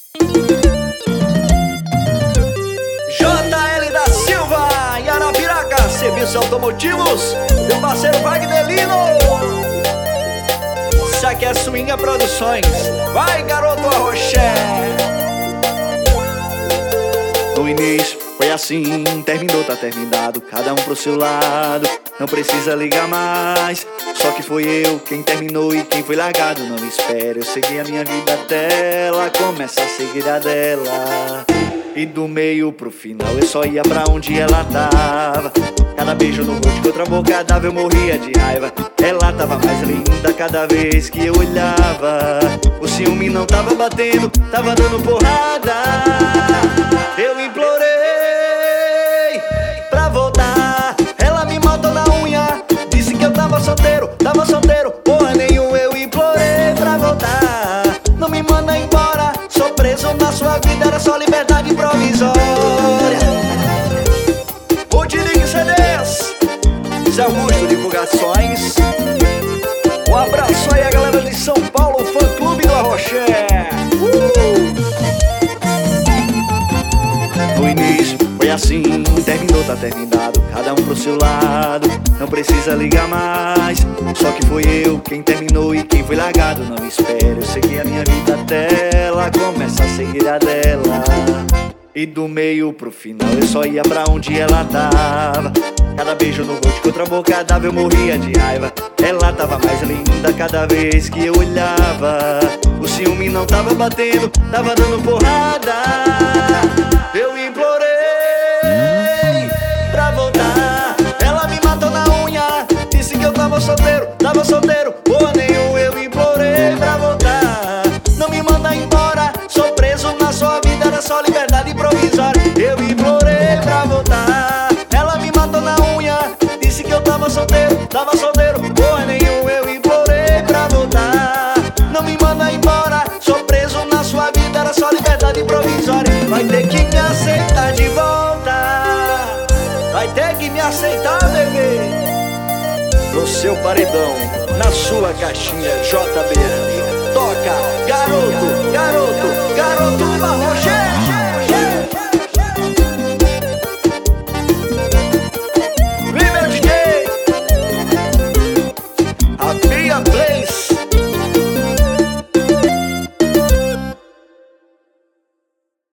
JL da Silva, em Arapiraca, serviços automotivos, meu parceiro Wagner Lino. Isso aqui é Swinga Produções, vai garoto Arroché. No início foi assim, terminou, tá terminado, cada um pro seu lado, não precisa ligar mais. Só que foi eu quem terminou e quem foi largado. Não espere, eu segui a minha vida até ela começa a seguir a dela. E do meio pro final eu só ia pra onde ela tava. Cada beijo no rosto que outra boca dava eu morria de raiva. Ela tava mais linda cada vez que eu olhava. O ciúme não tava batendo, tava dando porrada. Eu implorei pra voltar, ela me matou na unha. Disse que eu tava solteiro, porra nenhuma. Eu implorei pra voltar, não me manda embora. Sou preso na sua vida, era só liberdade provisória. Udiligue CDs, Zé Augusto Divulgações. Um abraço aí a galera de São Paulo, fã clube do Arroché. No início foi assim, terminou, tá terminado, cada um pro seu lado, não precisa ligar mais. Só que foi eu quem terminou e quem foi largado. Não espere, eu segui a minha vida até ela começa a seguir a dela. E do meio pro final eu só ia pra onde ela tava. Cada beijo no rosto que outra boca dava eu morria de raiva. Ela tava mais linda cada vez que eu olhava. O ciúme não tava batendo, tava dando porrada. Eu implorei pra voltar, ela me matou na unha. Disse que eu tava solteiro, porra nenhuma. Eu implorei pra voltar, não me manda embora. Sou preso na sua vida, era só liberdade provisória. Eu implorei pra voltar, ela me matou na unha. Disse que eu tava solteiro, porra nenhuma. Eu implorei pra voltar, não me manda embora. Sou preso na sua vida, era só liberdade provisória. Vai ter que me aceitar de volta, vai ter que me aceitar, bebê. No seu paredão, na sua caixinha JBL, toca garoto do Arroché.